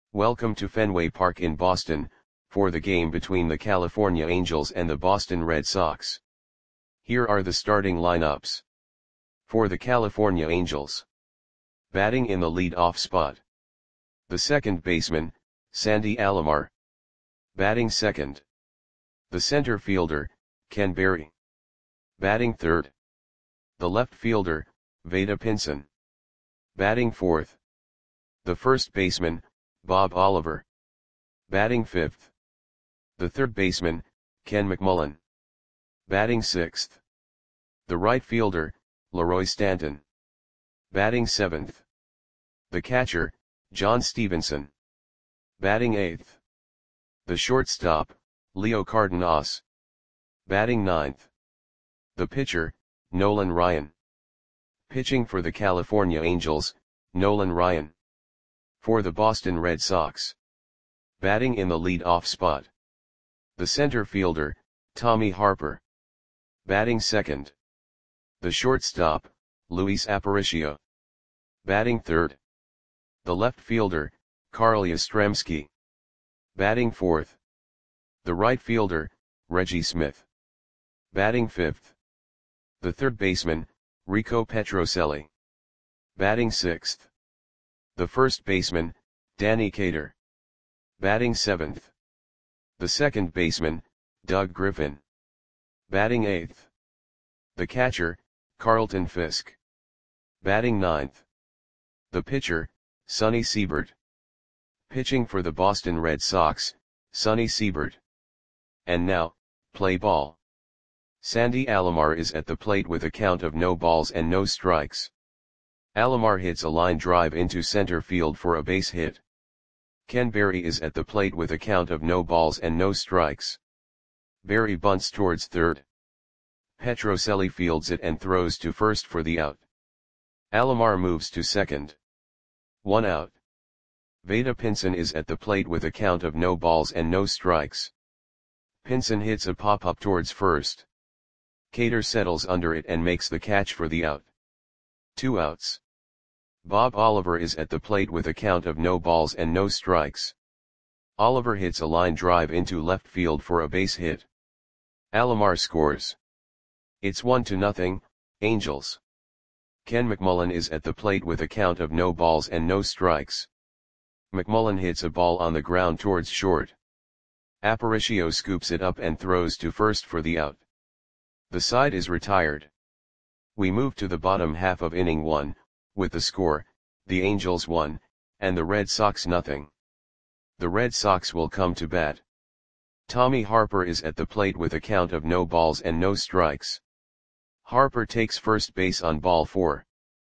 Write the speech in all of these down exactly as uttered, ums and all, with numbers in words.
Welcome to Fenway Park in Boston, for the game between the California Angels and the Boston Red Sox. Here are the starting lineups. For the California Angels. Batting in the lead-off spot. The second baseman, Sandy Alomar. Batting second. The center fielder, Ken Berry. Batting third. The left fielder, Vada Pinson. Batting fourth. The first baseman, Bob Oliver. Batting fifth. The third baseman, Ken McMullen. Batting sixth. The right fielder, Leroy Stanton. Batting seventh. The catcher, John Stevenson. Batting eighth. The shortstop, Leo Cardenas. Batting ninth. The pitcher, Nolan Ryan. Pitching for the California Angels, Nolan Ryan. For the Boston Red Sox. Batting in the lead-off spot. The center fielder, Tommy Harper. Batting second. The shortstop, Luis Aparicio. Batting third. The left fielder, Carl Yastrzemski. Batting fourth. The right fielder, Reggie Smith. Batting fifth. The third baseman, Rico Petrocelli. Batting sixth. The first baseman, Danny Cater. Batting seventh. The second baseman, Doug Griffin. Batting eighth. The catcher, Carlton Fisk. Batting ninth. The pitcher, Sonny Siebert. Pitching for the Boston Red Sox, Sonny Siebert. And now, play ball. Sandy Alomar is at the plate with a count of no balls and no strikes. Alomar hits a line drive into center field for a base hit. Ken Berry is at the plate with a count of no balls and no strikes. Berry bunts towards third. Petrocelli fields it and throws to first for the out. Alomar moves to second. One out. Vada Pinson is at the plate with a count of no balls and no strikes. Pinson hits a pop-up towards first. Cater settles under it and makes the catch for the out. Two outs. Bob Oliver is at the plate with a count of no balls and no strikes. Oliver hits a line drive into left field for a base hit. Alomar scores. It's one to nothing, Angels. Ken McMullen is at the plate with a count of no balls and no strikes. McMullen hits a ball on the ground towards short. Aparicio scoops it up and throws to first for the out. The side is retired. We move to the bottom half of inning one, with the score, the Angels one, and the Red Sox nothing. The Red Sox will come to bat. Tommy Harper is at the plate with a count of no balls and no strikes. Harper takes first base on ball four.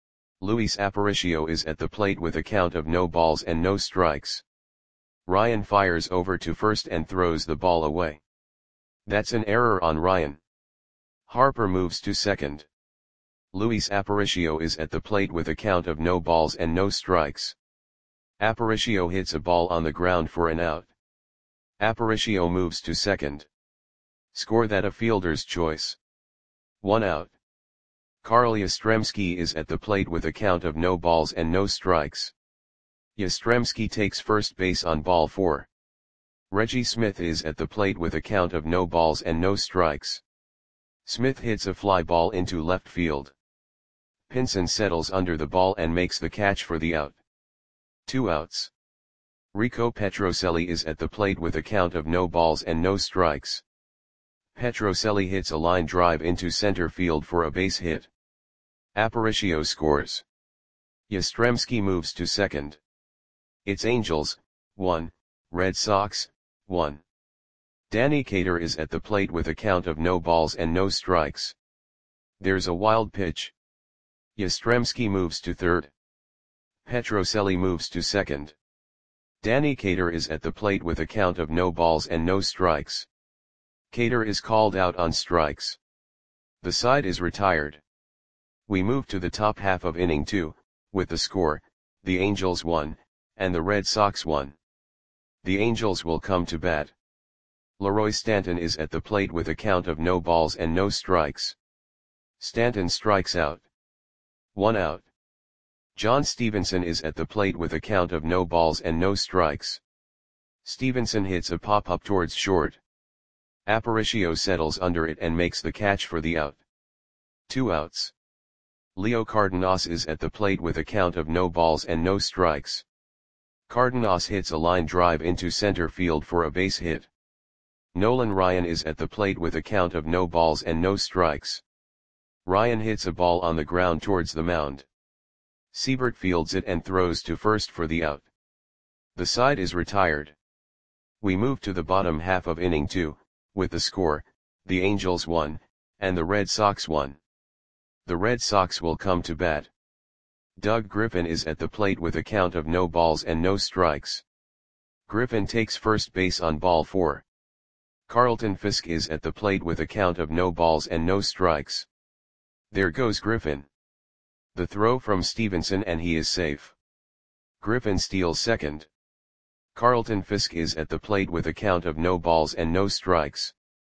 Luis Aparicio is at the plate with a count of no balls and no strikes. Ryan fires over to first and throws the ball away. That's an error on Ryan. Harper moves to second. Luis Aparicio is at the plate with a count of no balls and no strikes. Aparicio hits a ball on the ground for an out. Aparicio moves to second. Score that a fielder's choice. One out. Carl Yastrzemski is at the plate with a count of no balls and no strikes. Yastrzemski takes first base on ball four. Reggie Smith is at the plate with a count of no balls and no strikes. Smith hits a fly ball into left field. Pinson settles under the ball and makes the catch for the out. Two outs. Rico Petrocelli is at the plate with a count of no balls and no strikes. Petrocelli hits a line drive into center field for a base hit. Aparicio scores. Yastrzemski moves to second. It's Angels, one, Red Sox, one. Danny Cater is at the plate with a count of no balls and no strikes. There's a wild pitch. Yastrzemski moves to third. Petrocelli moves to second. Danny Cater is at the plate with a count of no balls and no strikes. Cater is called out on strikes. The side is retired. We move to the top half of inning two, with the score, the Angels one, and the Red Sox one. The Angels will come to bat. Leroy Stanton is at the plate with a count of no balls and no strikes. Stanton strikes out. One out. John Stevenson is at the plate with a count of no balls and no strikes. Stevenson hits a pop-up towards short. Aparicio settles under it and makes the catch for the out. Two outs. Leo Cardenas is at the plate with a count of no balls and no strikes. Cardenas hits a line drive into center field for a base hit. Nolan Ryan is at the plate with a count of no balls and no strikes. Ryan hits a ball on the ground towards the mound. Siebert fields it and throws to first for the out. The side is retired. We move to the bottom half of inning two, with the score, the Angels won, and the Red Sox won. The Red Sox will come to bat. Doug Griffin is at the plate with a count of no balls and no strikes. Griffin takes first base on ball four. Carlton Fisk is at the plate with a count of no balls and no strikes. There goes Griffin. The throw from Stevenson and he is safe. Griffin steals second. Carlton Fisk is at the plate with a count of no balls and no strikes.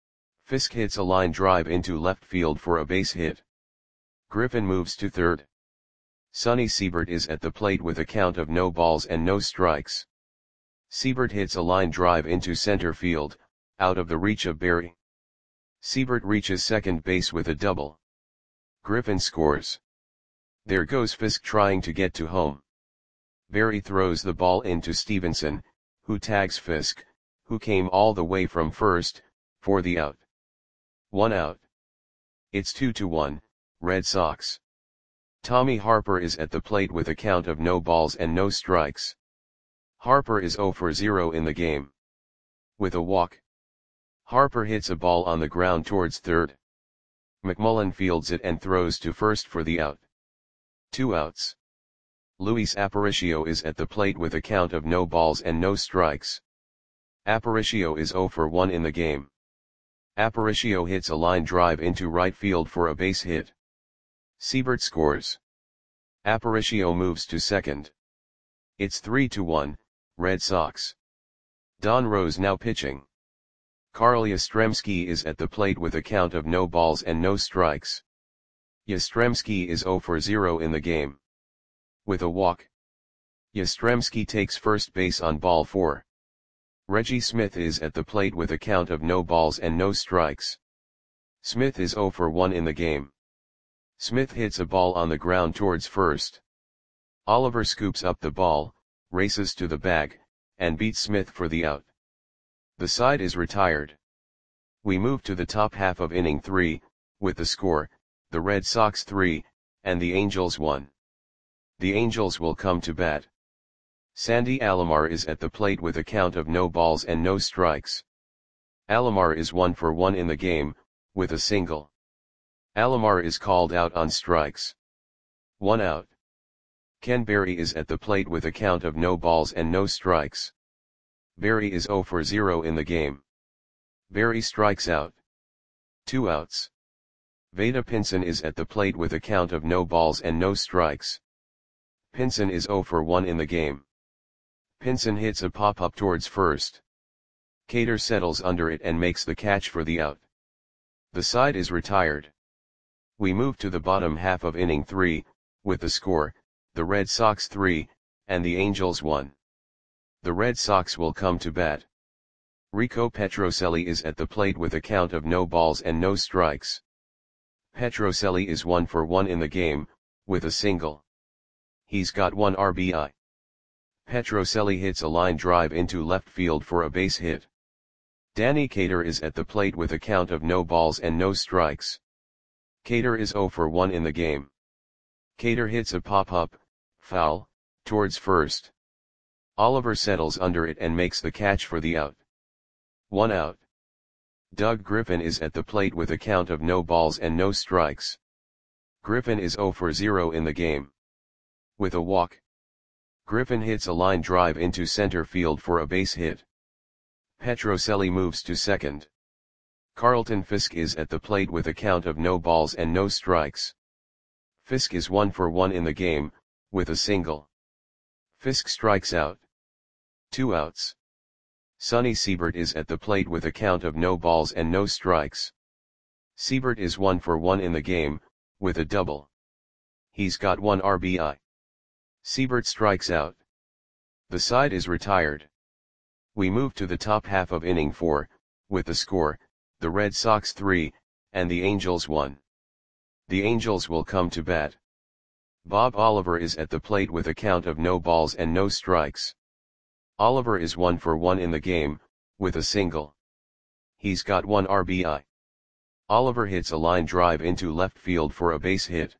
Fisk hits a line drive into left field for a base hit. Griffin moves to third. Sonny Siebert is at the plate with a count of no balls and no strikes. Siebert hits a line drive into center field, out of the reach of Berry. Siebert reaches second base with a double. Griffin scores. There goes Fisk trying to get to home. Berry throws the ball into Stevenson, who tags Fisk, who came all the way from first, for the out. One out. It's two to one, Red Sox. Tommy Harper is at the plate with a count of no balls and no strikes. Harper is zero for zero in the game. With a walk. Harper hits a ball on the ground towards third. McMullen fields it and throws to first for the out. Two outs. Luis Aparicio is at the plate with a count of no balls and no strikes. Aparicio is zero for one in the game. Aparicio hits a line drive into right field for a base hit. Siebert scores. Aparicio moves to second. It's three to one, Red Sox. Don Rose now pitching. Carl Yastrzemski is at the plate with a count of no balls and no strikes. Yastrzemski is zero for zero in the game. With a walk. Yastrzemski takes first base on ball four. Reggie Smith is at the plate with a count of no balls and no strikes. Smith is zero for one in the game. Smith hits a ball on the ground towards first. Oliver scoops up the ball, races to the bag, and beats Smith for the out. The side is retired. We move to the top half of inning three, with the score, the Red Sox three, and the Angels one. The Angels will come to bat. Sandy Alomar is at the plate with a count of no balls and no strikes. Alomar is one for one in the game, with a single. Alomar is called out on strikes. One out. Ken Berry is at the plate with a count of no balls and no strikes. Berry is zero for zero in the game. Berry strikes out. Two outs. Vada Pinson is at the plate with a count of no balls and no strikes. Pinson is zero for one in the game. Pinson hits a pop-up towards first. Cater settles under it and makes the catch for the out. The side is retired. We move to the bottom half of inning three, with the score, the Red Sox three, and the Angels one. The Red Sox will come to bat. Rico Petrocelli is at the plate with a count of no balls and no strikes. Petrocelli is one for one in the game, with a single. He's got one R B I. Petrocelli hits a line drive into left field for a base hit. Danny Cater is at the plate with a count of no balls and no strikes. Cater is zero for one in the game. Cater hits a pop-up, foul, towards first. Oliver settles under it and makes the catch for the out. One out. Doug Griffin is at the plate with a count of no balls and no strikes. Griffin is zero for zero in the game. With a walk. Griffin hits a line drive into center field for a base hit. Petrocelli moves to second. Carlton Fisk is at the plate with a count of no balls and no strikes. Fisk is one for one in the game, with a single. Fisk strikes out. Two outs. Sonny Siebert is at the plate with a count of no balls and no strikes. Siebert is one for one in the game, with a double. He's got one R B I. Siebert strikes out. The side is retired. We move to the top half of inning four, with the score, the Red Sox three, and the Angels one. The Angels will come to bat. Bob Oliver is at the plate with a count of no balls and no strikes. Oliver is one for one in the game, with a single. He's got one R B I. Oliver hits a line drive into left field for a base hit.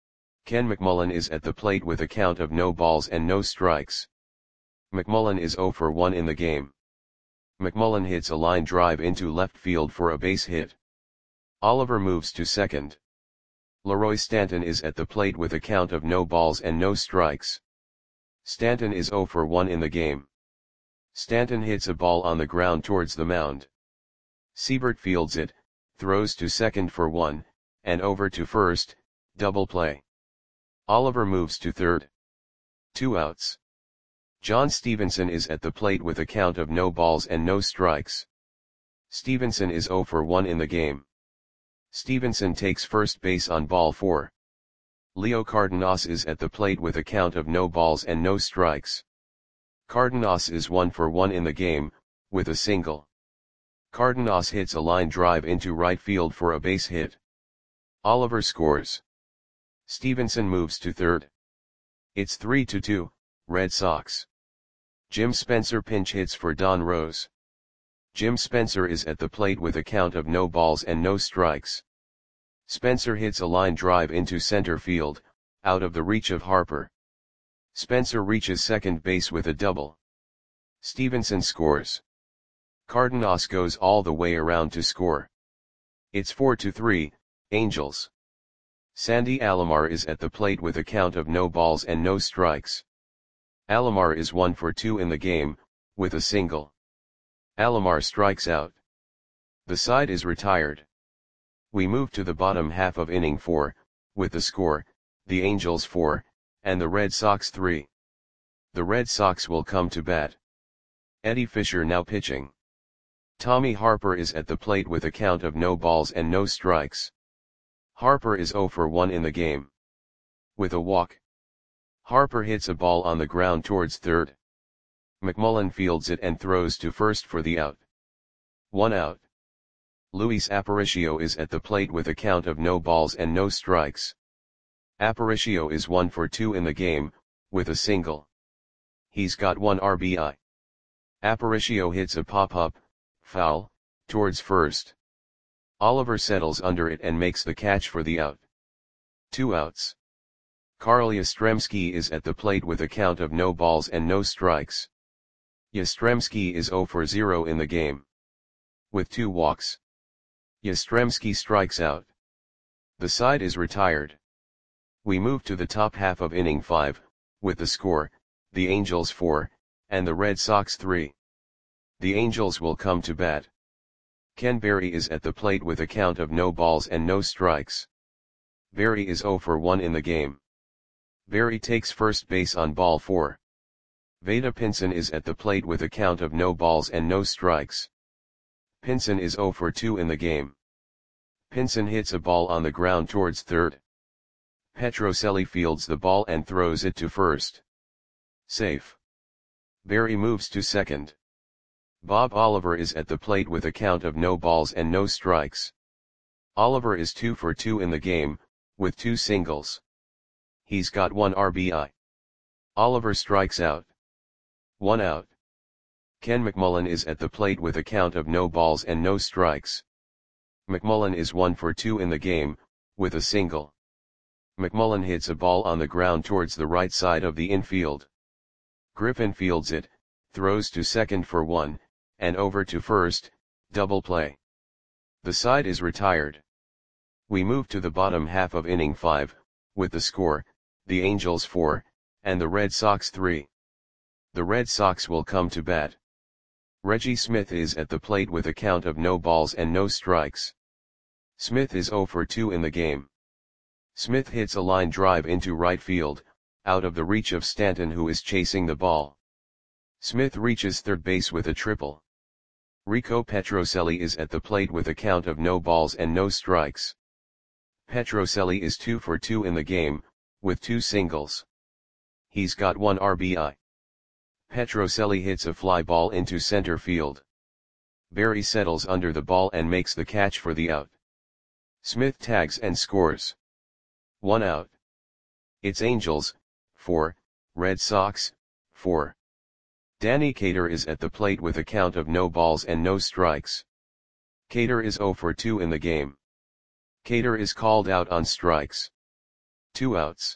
Ken McMullen is at the plate with a count of no balls and no strikes. McMullen is zero for one in the game. McMullen hits a line drive into left field for a base hit. Oliver moves to second. Leroy Stanton is at the plate with a count of no balls and no strikes. Stanton is zero for one in the game. Stanton hits a ball on the ground towards the mound. Siebert fields it, throws to second for one, and over to first, double play. Oliver moves to third. Two outs. John Stevenson is at the plate with a count of no balls and no strikes. Stevenson is zero for one in the game. Stevenson takes first base on ball four. Leo Cardenas is at the plate with a count of no balls and no strikes. Cardenas is one for one in the game, with a single. Cardenas hits a line drive into right field for a base hit. Oliver scores. Stevenson moves to third. It's three to two, Red Sox. Jim Spencer pinch hits for Don Rose. Jim Spencer is at the plate with a count of no balls and no strikes. Spencer hits a line drive into center field, out of the reach of Harper. Spencer reaches second base with a double. Stevenson scores. Cardenas goes all the way around to score. It's four to three, Angels. Sandy Alomar is at the plate with a count of no balls and no strikes. Alomar is one for two in the game, with a single. Alomar strikes out. The side is retired. We move to the bottom half of inning four, with the score, the Angels four, and the Red Sox three. The Red Sox will come to bat. Eddie Fisher now pitching. Tommy Harper is at the plate with a count of no balls and no strikes. Harper is zero for one in the game. With a walk. Harper hits a ball on the ground towards third. McMullen fields it and throws to first for the out. One out. Luis Aparicio is at the plate with a count of no balls and no strikes. Aparicio is one for two in the game, with a single. He's got one R B I. Aparicio hits a pop-up, foul, towards first. Oliver settles under it and makes the catch for the out. Two outs. Carl Yastrzemski is at the plate with a count of no balls and no strikes. Yastrzemski is zero for zero in the game. With two walks. Yastrzemski strikes out. The side is retired. We move to the top half of inning five, with the score, the Angels four, and the Red Sox three. The Angels will come to bat. Ken Berry is at the plate with a count of no balls and no strikes. Berry is zero for one in the game. Berry takes first base on ball four. Vada Pinson is at the plate with a count of no balls and no strikes. Pinson is zero for two in the game. Pinson hits a ball on the ground towards third. Petrocelli fields the ball and throws it to first. Safe. Berry moves to second. Bob Oliver is at the plate with a count of no balls and no strikes. Oliver is two for two in the game, with two singles. He's got one R B I. Oliver strikes out. One out. Ken McMullen is at the plate with a count of no balls and no strikes. McMullen is one for two in the game, with a single. McMullen hits a ball on the ground towards the right side of the infield. Griffin fields it, throws to second for one, and over to first, double play. The side is retired. We move to the bottom half of inning five, with the score, the Angels four, and the Red Sox three. The Red Sox will come to bat. Reggie Smith is at the plate with a count of no balls and no strikes. Smith is zero for two in the game. Smith hits a line drive into right field, out of the reach of Stanton, who is chasing the ball. Smith reaches third base with a triple. Rico Petrocelli is at the plate with a count of no balls and no strikes. Petrocelli is two for two in the game, with two singles. He's got one R B I. Petrocelli hits a fly ball into center field. Berry settles under the ball and makes the catch for the out. Smith tags and scores. One out. It's Angels, four, Red Sox, four. Danny Cater is at the plate with a count of no balls and no strikes. Cater is zero for two in the game. Cater is called out on strikes. Two outs.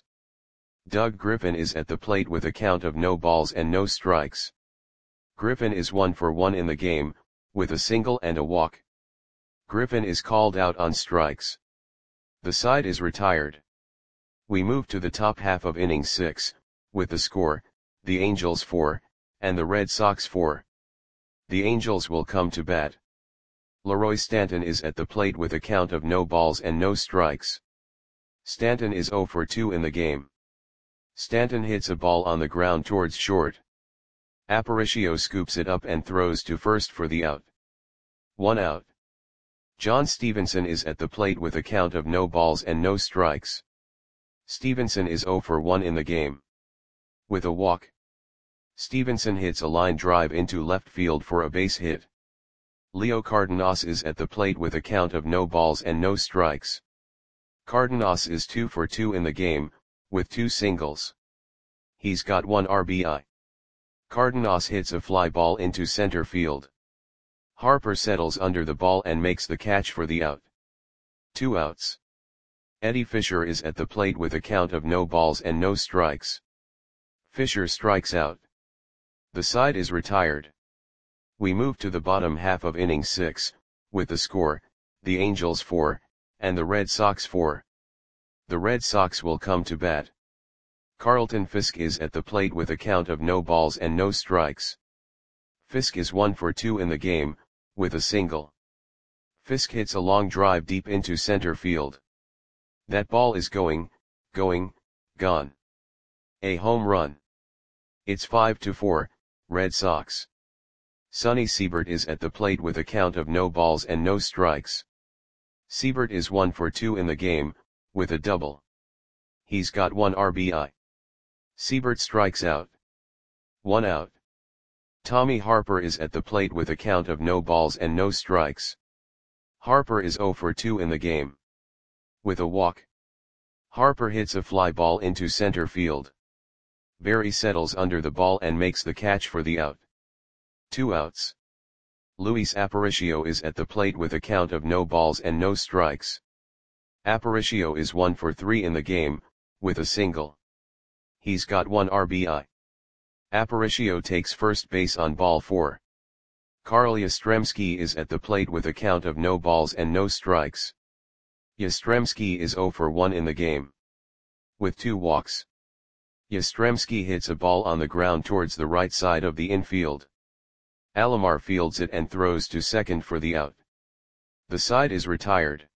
Doug Griffin is at the plate with a count of no balls and no strikes. Griffin is one for one in the game, with a single and a walk. Griffin is called out on strikes. The side is retired. We move to the top half of inning six, with the score, the Angels four, and the Red Sox four. The Angels will come to bat. Leroy Stanton is at the plate with a count of no balls and no strikes. Stanton is zero for two in the game. Stanton hits a ball on the ground towards short. Aparicio scoops it up and throws to first for the out. One out. John Stevenson is at the plate with a count of no balls and no strikes. Stevenson is zero for one in the game. With a walk. Stevenson hits a line drive into left field for a base hit. Leo Cardenas is at the plate with a count of no balls and no strikes. Cardenas is two for two in the game, with two singles. He's got one R B I. Cardenas hits a fly ball into center field. Harper settles under the ball and makes the catch for the out. Two outs. Eddie Fisher is at the plate with a count of no balls and no strikes. Fisher strikes out. The side is retired. We move to the bottom half of inning six, with the score, the Angels four, and the Red Sox four. The Red Sox will come to bat. Carlton Fisk is at the plate with a count of no balls and no strikes. Fisk is one for two in the game, with a single. Fisk hits a long drive deep into center field. That ball is going, going, gone. A home run. It's five to four, Red Sox. Sonny Siebert is at the plate with a count of no balls and no strikes. Siebert is one for two in the game, with a double. He's got one R B I. Siebert strikes out. One out. Tommy Harper is at the plate with a count of no balls and no strikes. Harper is zero for two in the game. With a walk. Harper hits a fly ball into center field. Berry settles under the ball and makes the catch for the out. Two outs. Luis Aparicio is at the plate with a count of no balls and no strikes. Aparicio is one for three in the game, with a single. He's got one R B I. Aparicio takes first base on ball four. Carl Yastrzemski is at the plate with a count of no balls and no strikes. Yastrzemski is zero for one in the game. With two walks. Yastrzemski hits a ball on the ground towards the right side of the infield. Alomar fields it and throws to second for the out. The side is retired.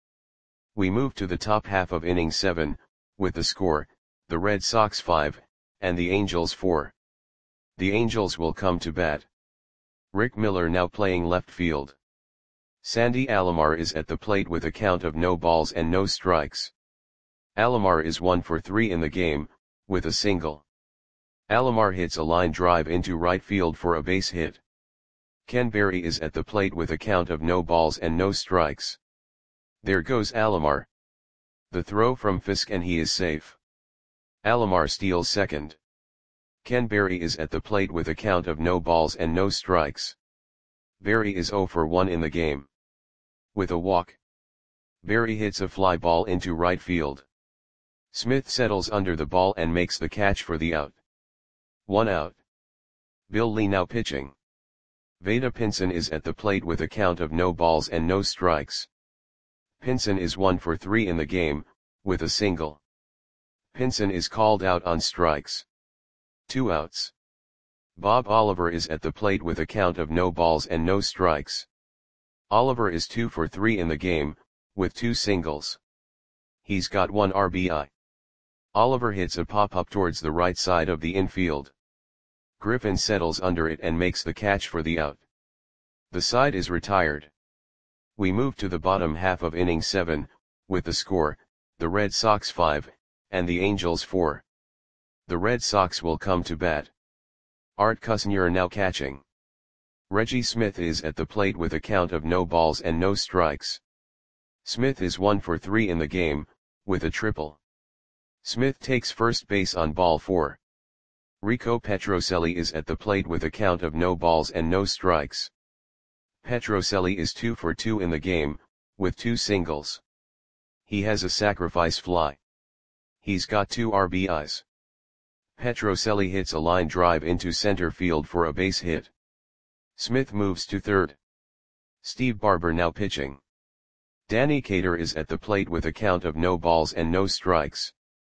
We move to the top half of inning seven, with the score, the Red Sox five, and the Angels four. The Angels will come to bat. Rick Miller now playing left field. Sandy Alomar is at the plate with a count of no balls and no strikes. Alomar is one for three in the game, with a single. Alomar hits a line drive into right field for a base hit. Ken Berry is at the plate with a count of no balls and no strikes. There goes Alomar. The throw from Fisk and he is safe. Alomar steals second. Ken Berry is at the plate with a count of no balls and no strikes. Berry is zero for one in the game. With a walk. Berry hits a fly ball into right field. Smith settles under the ball and makes the catch for the out. One out. Bill Lee now pitching. Vada Pinson is at the plate with a count of no balls and no strikes. Pinson is one for three in the game, with a single. Pinson is called out on strikes. Two outs. Bob Oliver is at the plate with a count of no balls and no strikes. Oliver is two for three in the game, with two singles. He's got one R B I. Oliver hits a pop-up towards the right side of the infield. Griffin settles under it and makes the catch for the out. The side is retired. We move to the bottom half of inning seven, with the score, the Red Sox five, and the Angels four. The Red Sox will come to bat. Art Kusnier now catching. Reggie Smith is at the plate with a count of no balls and no strikes. Smith is one for three in the game, with a triple. Smith takes first base on ball four. Rico Petrocelli is at the plate with a count of no balls and no strikes. Petrocelli is two for two in the game, with two singles. He has a sacrifice fly. He's got two R B Is. Petrocelli hits a line drive into center field for a base hit. Smith moves to third. Steve Barber now pitching. Danny Cater is at the plate with a count of no balls and no strikes.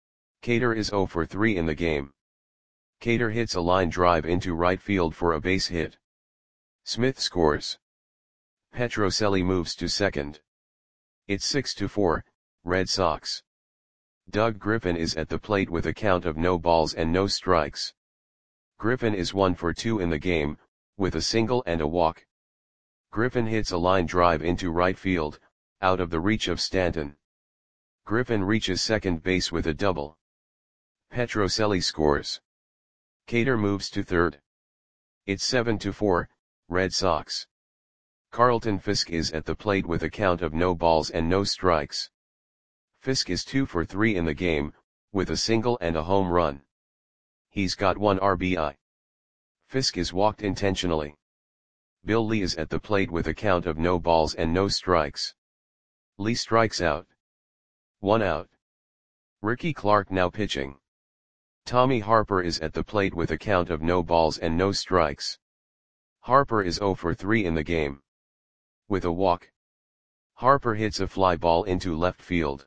Cater is zero for three in the game. Cater hits a line drive into right field for a base hit. Smith scores. Petrocelli moves to second. It's six to four, Red Sox. Doug Griffin is at the plate with a count of no balls and no strikes. Griffin is one for two in the game, with a single and a walk. Griffin hits a line drive into right field, out of the reach of Stanton. Griffin reaches second base with a double. Petrocelli scores. Cater moves to third. It's seven to four, Red Sox. Carlton Fisk is at the plate with a count of no balls and no strikes. Fisk is two for three in the game, with a single and a home run. He's got one R B I. Fisk is walked intentionally. Bill Lee is at the plate with a count of no balls and no strikes. Lee strikes out. One out. Ricky Clark now pitching. Tommy Harper is at the plate with a count of no balls and no strikes. Harper is zero for three in the game. With a walk. Harper hits a fly ball into left field.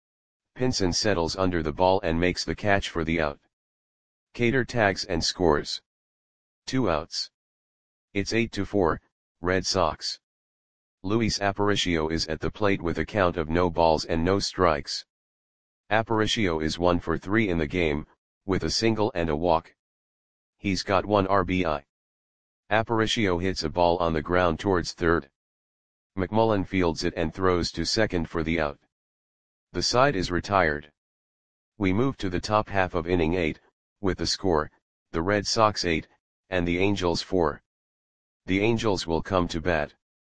Pinson settles under the ball and makes the catch for the out. Cater tags and scores. Two outs. It's eight to four, Red Sox. Luis Aparicio is at the plate with a count of no balls and no strikes. Aparicio is one for three in the game, with a single and a walk. He's got one R B I. Aparicio hits a ball on the ground towards third. McMullen fields it and throws to second for the out. The side is retired. We move to the top half of inning eight, with the score, the Red Sox eight, and the Angels four. The Angels will come to bat.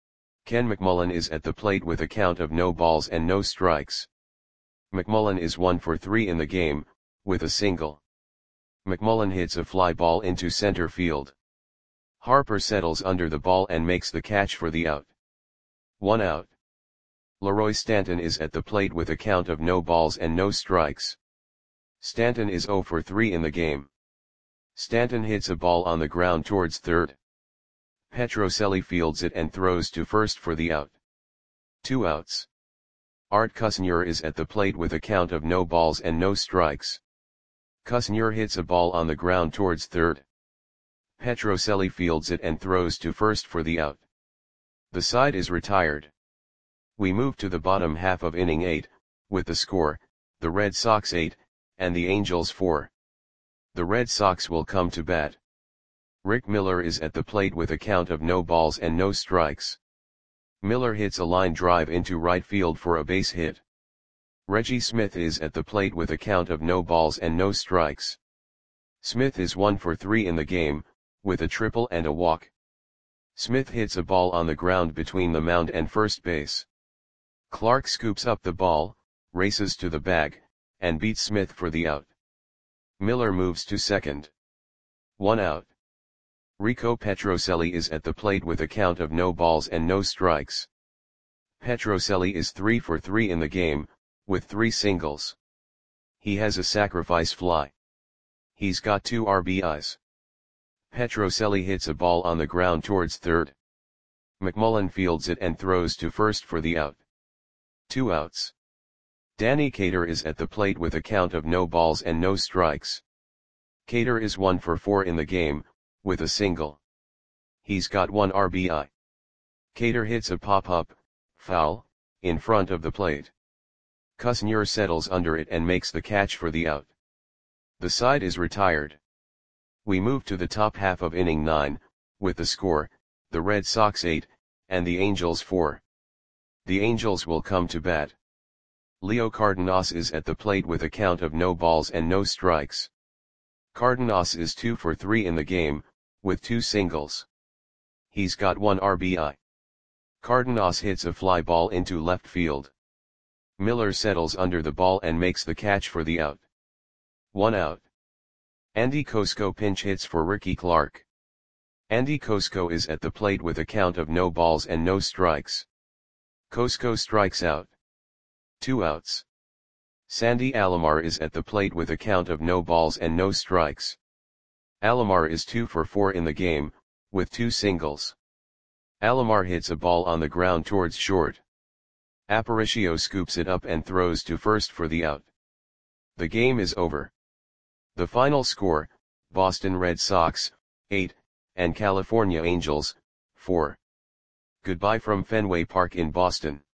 Ken McMullen is at the plate with a count of no balls and no strikes. McMullen is one for three in the game, with a single. McMullen hits a fly ball into center field. Harper settles under the ball and makes the catch for the out. One out. Leroy Stanton is at the plate with a count of no balls and no strikes. Stanton is zero for three in the game. Stanton hits a ball on the ground towards third. Petrocelli fields it and throws to first for the out. Two outs. Art Kusnier is at the plate with a count of no balls and no strikes. Kusnier hits a ball on the ground towards third. Petrocelli fields it and throws to first for the out. The side is retired. We move to the bottom half of inning eight, with the score, the Red Sox eight, and the Angels four. The Red Sox will come to bat. Rick Miller is at the plate with a count of no balls and no strikes. Miller hits a line drive into right field for a base hit. Reggie Smith is at the plate with a count of no balls and no strikes. Smith is one for three in the game, with a triple and a walk. Smith hits a ball on the ground between the mound and first base. Clark scoops up the ball, races to the bag, and beats Smith for the out. Miller moves to second. One out. Rico Petrocelli is at the plate with a count of no balls and no strikes. Petrocelli is three for three in the game, with three singles. He has a sacrifice fly. He's got two R B Is. Petrocelli hits a ball on the ground towards third. McMullen fields it and throws to first for the out. Two outs. Danny Cater is at the plate with a count of no balls and no strikes. Cater is one for four in the game, with a single. He's got one R B I. Cater hits a pop-up, foul, in front of the plate. Kusnier settles under it and makes the catch for the out. The side is retired. We move to the top half of inning nine, with the score, the Red Sox eight, and the Angels four. The Angels will come to bat. Leo Cardenas is at the plate with a count of no balls and no strikes. Cardenas is two for three in the game, with two singles. He's got one R B I. Cardenas hits a fly ball into left field. Miller settles under the ball and makes the catch for the out. One out. Andy Cosco pinch hits for Ricky Clark. Andy Cosco is at the plate with a count of no balls and no strikes. Cosco strikes out. Two outs. Sandy Alomar is at the plate with a count of no balls and no strikes. Alomar is two for four in the game, with two singles. Alomar hits a ball on the ground towards short. Aparicio scoops it up and throws to first for the out. The game is over. The final score, Boston Red Sox, eight, and California Angels, four. Goodbye from Fenway Park in Boston.